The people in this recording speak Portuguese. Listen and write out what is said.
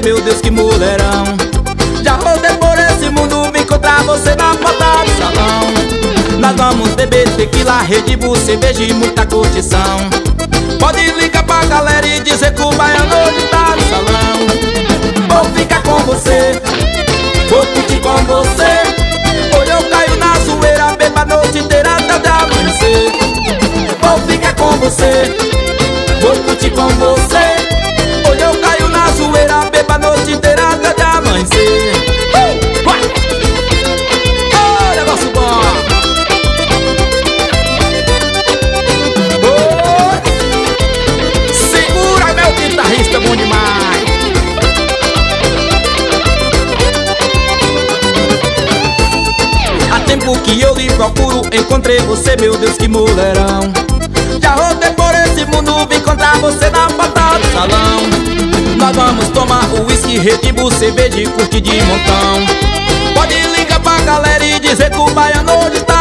meu Deus, que mulherão. Já rodei por esse mundo, vim encontrar você na porta do salão. Nós vamos beber tequila, Red Bull, cerveja e muita curtição. Pode ligar pra galera e dizer que o baiano hoje tá no salão. Vou ficar com você, vou curtir com você. Hoje eu caio na zoeira, beba a noite inteira até o amanhecer. Vou ficar com você, vou curtir com você. Hoje eu caio na zoeira, beba a noite inteira até o amanhecer. Oh, negócio bom. Oh, segura, meu guitarrista, bom demais. Há tempo que eu lhe procuro, encontrei você, meu Deus, que mulherão. Já rodei por esse mundo, vim encontrar você na porta do salão. Nós vamos tomar uísque, Red Bull, cerveja e curtir de montão. Pode ligar pra galera e dizer que o baiano hoje tá